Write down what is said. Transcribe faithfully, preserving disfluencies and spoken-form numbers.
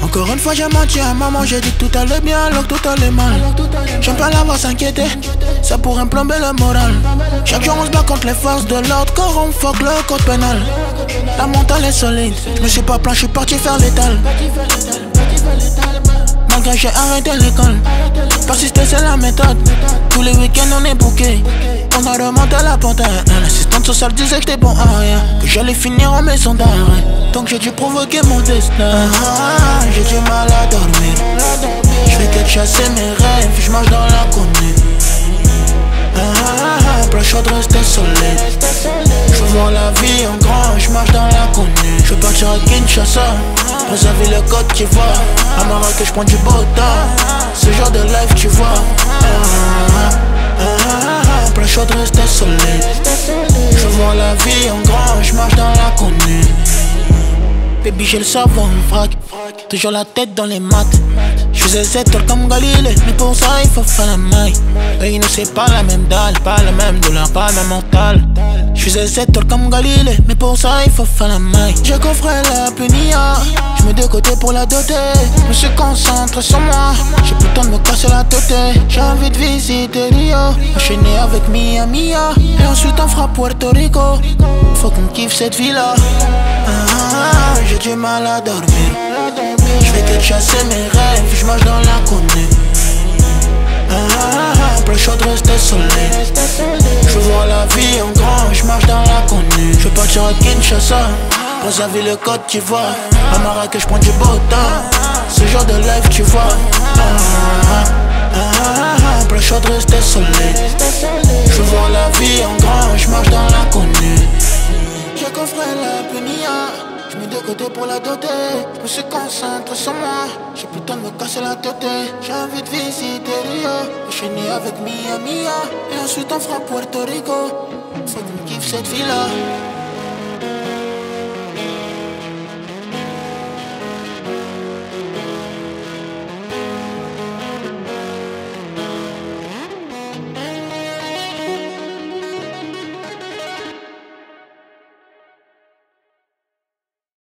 Encore une fois j'ai menti à maman, j'ai dit que tout allait bien alors que tout allait mal. J'aime pas la voir s'inquiéter, ça pourrait me plomber le moral. Chaque jour on se bat contre les forces de l'ordre, quand on fuck le code pénal. La mentale est solide, je me suis pas plaint, je suis parti faire l'étal. Malgré j'ai arrêté l'école, persister c'est la méthode. Tous les week-ends on est bouqués, on a remonté la pente. L'assistante sociale disait que j'étais bon à rien, que j'allais finir en maison d'arrêt. Donc j'ai dû provoquer mon destin. ah, J'ai du mal à dormir, je fais que de chasser mes rêves, je marche dans l'inconnu. ah, Plein chaud de rester solide, je veux voir la vie en grand, je marche dans l'inconnu. Je veux partir à Kinshasa, préserver le code tu vois. À Marrakech je prends du beau temps, ce genre de life tu vois. ah, ah, ah, Plein chaud de rester solide, je veux voir la vie en grand, je marche dans l'inconnu. Baby j'ai le cerveau en vrac, toujours la tête dans les maths. J'faisais sept heures comme Galilée, mais pour ça il faut faire la maille. Et nous c'est pas la même dalle, pas la même douleur, pas le même mental. J'faisais sept heures comme Galilée, mais pour ça il faut faire la maille. J'ai coffré la punia, j'mets de côté pour la doter. Je me suis concentré sur moi, j'ai plus le temps de me casser la tête. J'ai envie de visiter Rio, enchaîner avec Mia Mia, et ensuite on fera Puerto Rico. Faut qu'on kiffe cette vie-là. ah, J'ai du mal à dormir, je fais que de chasser mes rêves, je marche dans l'inconnu. ah, Plein chaud de rester solide, je veux voir la vie en grand, je marche dans l'inconnu. Je veux partir à Kinshasa, préserver le code tu vois. À Marrakech je prends du beau temps, ce genre de life tu vois. ah, ah, ah, Plein chaud de rester solide, je veux voir la vie en grand, je marche dans l'inconnu. J'ai coffré la punia, je mets de côté pour la doter. Je me suis concentré sur moi, j'ai plus le temps de me casser la tête. J'ai envie de visiter Rio, enchaîner avec Mia Mia, et ensuite on fera Puerto Rico. Faut qu'on kiffe cette vie-là.